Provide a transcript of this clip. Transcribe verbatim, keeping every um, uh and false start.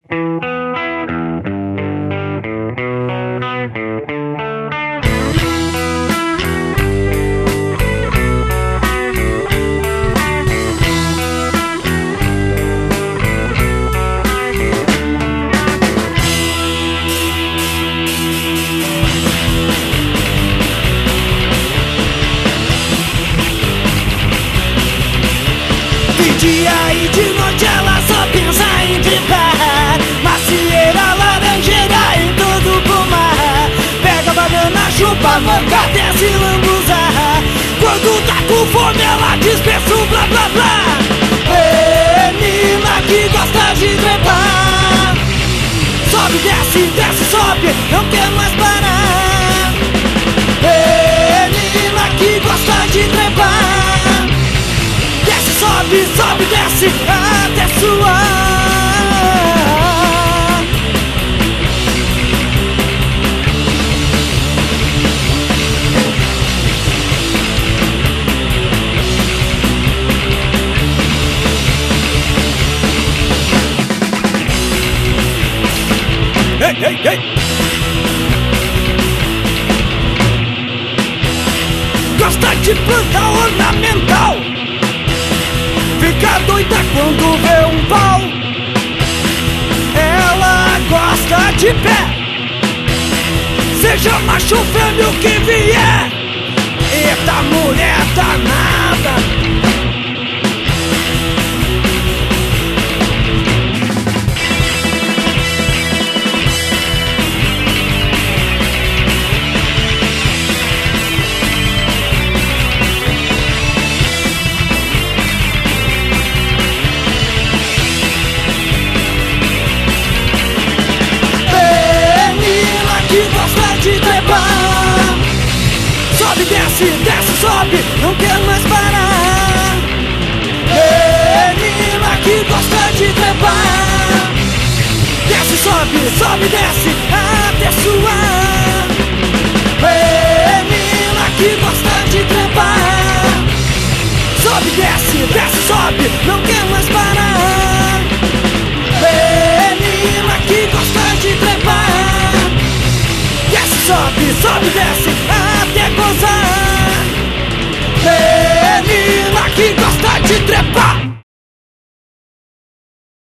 De dia e de noite ela só pensa em trepar. Macieira, laranjeira e todo pomar. Pega banana, chupa, manga, desce e lambuzar. Quando tá com fome ela dispensa o blá blá blá. Menina que gosta de trepar. Sobe, desce, desce, sobe, não quer mais parar. Menina que gosta de trepar. Sobe, sobe, desce, até suar. Ei, ei, ei! Gosta de planta ornamental. Fica doida quando vê um pau. Ela gosta de pé. Seja macho ou fêmea o que vier. Eita mulher danada. Sobe, desce, desce, sobe, não quer mais parar. Menina que gosta de trepar. Desce, sobe, sobe, desce, até suar. Menina que gosta de trepar. Sobe, desce, desce, sobe, não quer mais parar. Menina que gosta de trepar. Desce, sobe, sobe, desce, até gozar. Menina que gosta de trepar.